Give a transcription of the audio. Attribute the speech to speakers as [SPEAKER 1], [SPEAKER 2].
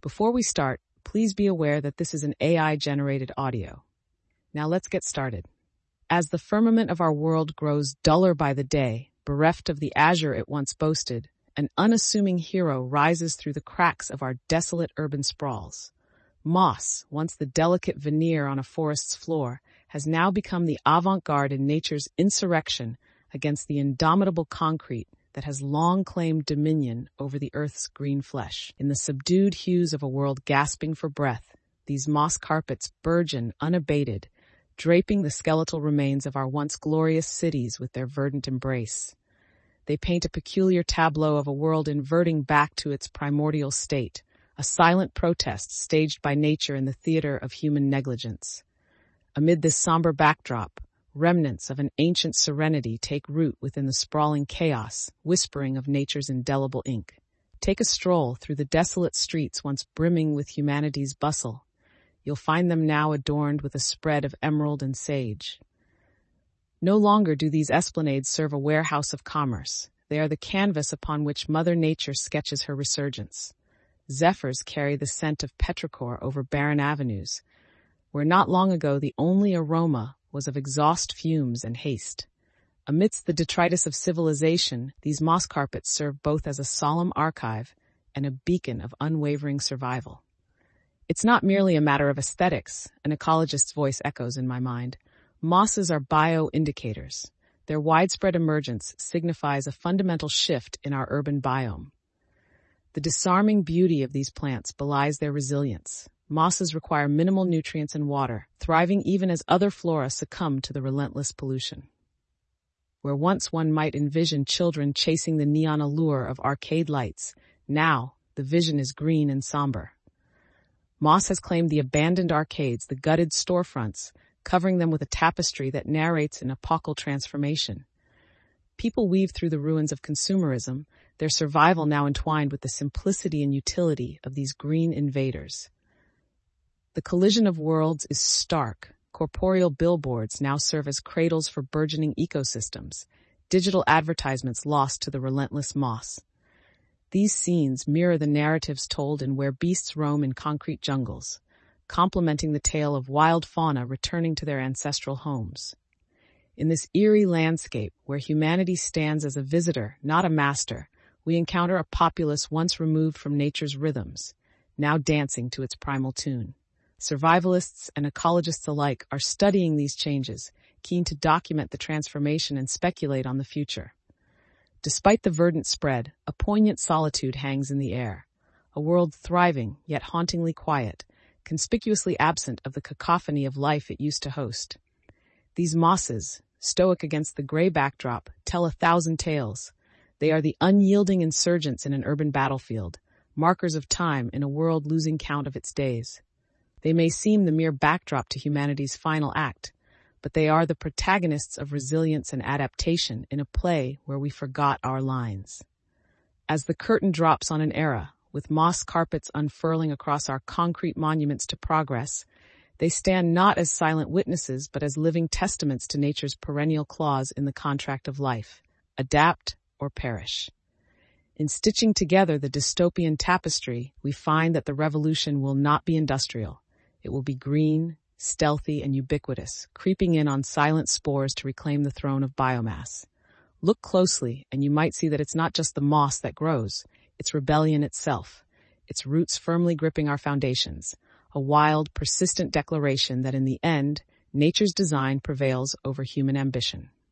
[SPEAKER 1] Before we start, please be aware that this is an AI-generated audio. Now let's get started. As the firmament of our world grows duller by the day, bereft of the azure it once boasted, an unassuming hero rises through the cracks of our desolate urban sprawls. Moss, once the delicate veneer on a forest's floor, has now become the avant-garde in nature's insurrection against the indomitable concrete that has long claimed dominion over the earth's green flesh. In the subdued hues of a world gasping for breath, these moss carpets burgeon unabated, draping the skeletal remains of our once glorious cities with their verdant embrace. They paint a peculiar tableau of a world inverting back to its primordial state, a silent protest staged by nature in the theater of human negligence. Amid this somber backdrop, remnants of an ancient serenity take root within the sprawling chaos, whispering of nature's indelible ink. Take a stroll through the desolate streets once brimming with humanity's bustle. You'll find them now adorned with a spread of emerald and sage. No longer do these esplanades serve a warehouse of commerce. They are the canvas upon which Mother Nature sketches her resurgence. Zephyrs carry the scent of petrichor over barren avenues, where not long ago the only aroma was of exhaust fumes and haste. Amidst the detritus of civilization, these moss carpets serve both as a solemn archive and a beacon of unwavering survival. It's not merely a matter of aesthetics, an ecologist's voice echoes in my mind. Mosses are bio-indicators. Their widespread emergence signifies a fundamental shift in our urban biome. The disarming beauty of these plants belies their resilience. Mosses require minimal nutrients and water, thriving even as other flora succumb to the relentless pollution. Where once one might envision children chasing the neon allure of arcade lights, now the vision is green and somber. Moss has claimed the abandoned arcades, the gutted storefronts, covering them with a tapestry that narrates an epochal transformation. People weave through the ruins of consumerism, their survival now entwined with the simplicity and utility of these green invaders. The collision of worlds is stark. Corporeal billboards now serve as cradles for burgeoning ecosystems, digital advertisements lost to the relentless moss. These scenes mirror the narratives told in Where Beasts Roam in Concrete Jungles, complementing the tale of wild fauna returning to their ancestral homes. In this eerie landscape, where humanity stands as a visitor, not a master, we encounter a populace once removed from nature's rhythms, now dancing to its primal tune. Survivalists and ecologists alike are studying these changes, keen to document the transformation and speculate on the future. Despite the verdant spread, a poignant solitude hangs in the air, a world thriving yet hauntingly quiet, conspicuously absent of the cacophony of life it used to host. These mosses, stoic against the gray backdrop, tell 1,000 tales. They are the unyielding insurgents in an urban battlefield, markers of time in a world losing count of its days. They may seem the mere backdrop to humanity's final act, but they are the protagonists of resilience and adaptation in a play where we forgot our lines. As the curtain drops on an era, with moss carpets unfurling across our concrete monuments to progress, they stand not as silent witnesses but as living testaments to nature's perennial clause in the contract of life: adapt or perish. In stitching together the dystopian tapestry, we find that the revolution will not be industrial. It will be green, stealthy, and ubiquitous, creeping in on silent spores to reclaim the throne of biomass. Look closely, and you might see that it's not just the moss that grows, it's rebellion itself, its roots firmly gripping our foundations, a wild, persistent declaration that in the end, nature's design prevails over human ambition.